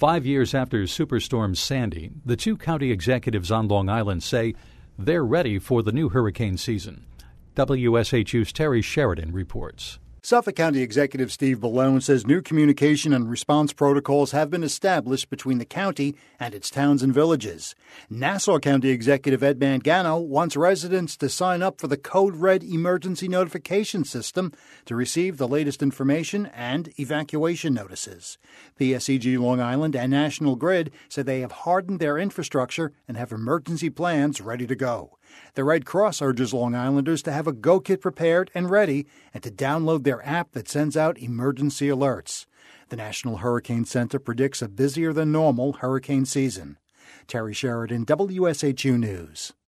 5 years after Superstorm Sandy, the two county executives on Long Island say they're ready for the new hurricane season. WSHU's Terry Sheridan reports. Suffolk County Executive Steve Bellone says new communication and response protocols have been established between the county and its towns and villages. Nassau County Executive Ed Mangano wants residents to sign up for the Code Red emergency notification system to receive the latest information and evacuation notices. PSEG Long Island and National Grid say they have hardened their infrastructure and have emergency plans ready to go. The Red Cross urges Long Islanders to have a Go Kit prepared and ready and to download their app that sends out emergency alerts. The National Hurricane Center predicts a busier than normal hurricane season. Terry Sheridan, WSHU News.